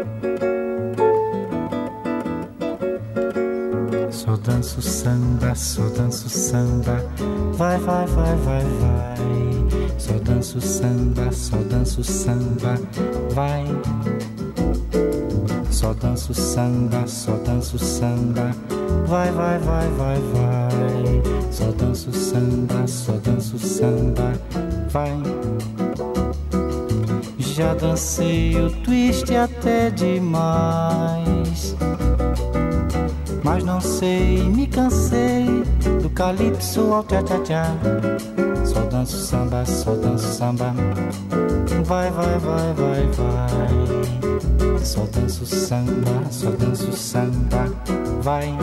Só danço samba, só danço samba, vai, vai, vai, vai, vai. Só danço samba, só danço samba, vai. Só danço samba, só danço samba, vai, vai, vai, vai, vai. Só danço samba, só danço samba, vai. Já dancei o twist até demais, mas não sei, me cansei do calypso ao tchá-tchá-tchá. Só danço samba, só danço samba, vai, vai, vai, vai, vai. Só danço samba, só danço samba, vai.